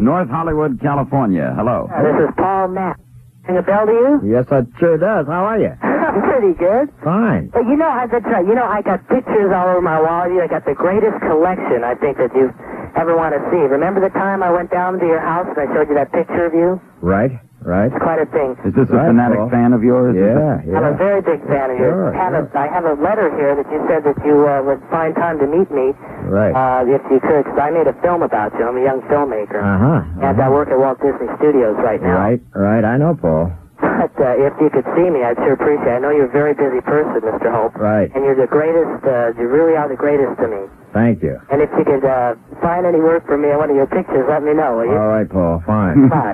North Hollywood, California. Hello. This is Paul Knapp. Ring a bell to you? Yes, it sure does. How are you? I'm pretty good. Fine. But that's right. I got pictures all over my wall of you. I got the greatest collection, I think, that you ever want to see. Remember the time I went down to your house and I showed you that picture of you? Right. It's quite a thing. Is this a fanatic fan of yours? Yeah. I'm a very big fan of yours. I have a letter here that you said that you would find time to meet me. Right. If you could, because I made a film about you. I'm a young filmmaker. And I work at Walt Disney Studios right now. Right. I know, Paul. But if you could see me, I'd sure appreciate it. I know you're a very busy person, Mr. Hope. Right. And you're the greatest, you really are the greatest to me. Thank you. And if you could find any work for me on one of your pictures, let me know, will you? All right, Paul. Fine. Bye.